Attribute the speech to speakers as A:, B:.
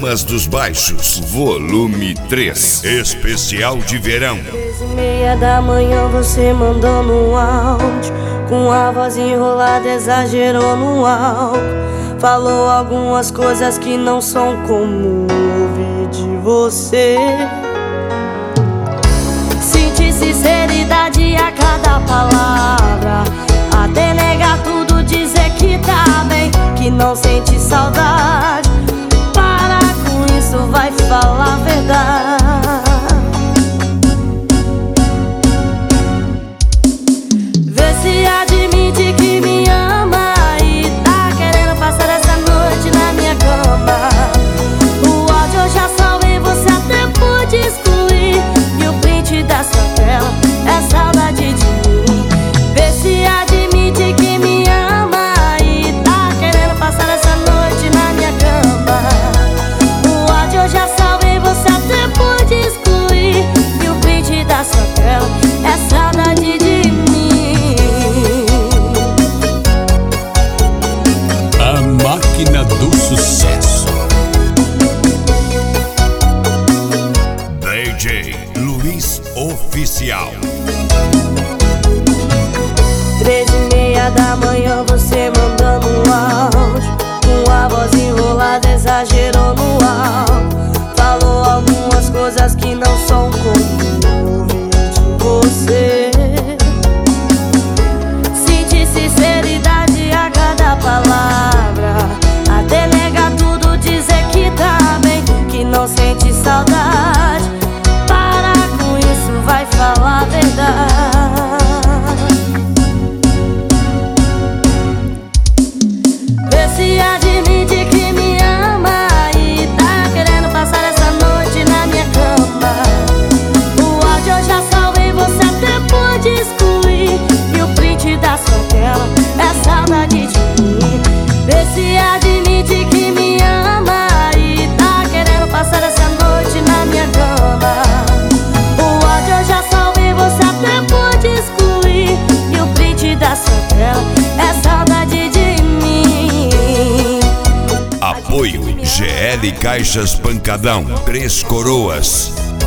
A: Mamonas dos Baixos, volume 3, especial de verão.
B: 3:30 da manhã você mandando um áudio, com a voz enrolada, exagerou no álcool. Falou algumas coisas que não são comum ouvir de você. Senti sinceridade a cada palavra, até negar tudo, dizer que tá bem, que não sente saudade. Para com isso, vai falar a verdade. Vê se admite que me ama e tá querendo passar essa noite na minha cama. O áudio eu já salvei, você até pôde excluir, e o print da sua tela é saudade de mim. Vê se admite que me ama e tá querendo passar essa noite na minha cama. O áudio eu já salvei, você até pôde excluir, e o print da sua tela é saudade de mim.
C: A máquina do sucesso.
A: DJ Luiz Oficial.
B: 3:30 da manhã você mandando um áudio, com a voz enrolada, exagerou no álcool. Falou algumas coisas que não são comum ouvir de você. Senti sinceridade a cada palavra, até negar tudo, dizer que tá bem, que não sente saudade. Para com isso, vai falar a verdade. Vê se admite que me ama e tá querendo passar essa noite na minha cama. O áudio eu já salvei, você até pôde excluir, e o print da sua tela é saudade de mim. Vê se admite que me ama e tá querendo passar essa noite na minha cama. O áudio eu já salvei, você até pôde excluir, e o print da sua tela é saudade de mim.
A: Apoio GL Caixas Pancadão, Três Coroas.